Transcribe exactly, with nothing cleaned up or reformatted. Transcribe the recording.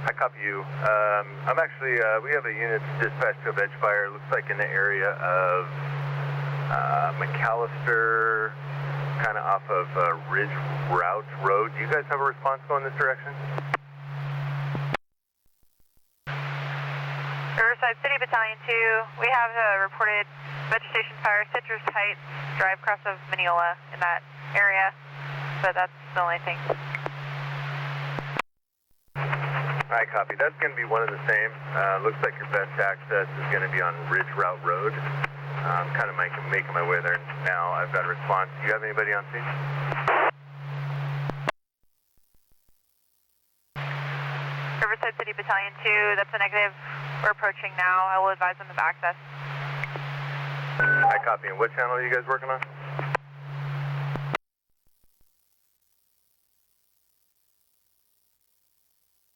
I copy you. Um, I'm actually, uh, we have a unit dispatched to a veg fire. Looks like in the area of uh, McAllister, kind of off of uh, Ridge Route Road. Do you guys have a response going this direction? Riverside City Battalion two, we have a reported vegetation fire, Citrus Heights, drive across of Mineola in that area, but that's the only thing. I copy. That's going to be one of the same. Uh, looks like your best access is going to be on Ridge Route Road. I'm kind of making, making my way there now. I've got a response. Do you have anybody on scene? Riverside City Battalion two, that's a negative. We're approaching now. I will advise them of access. I copy. And what channel are you guys working on?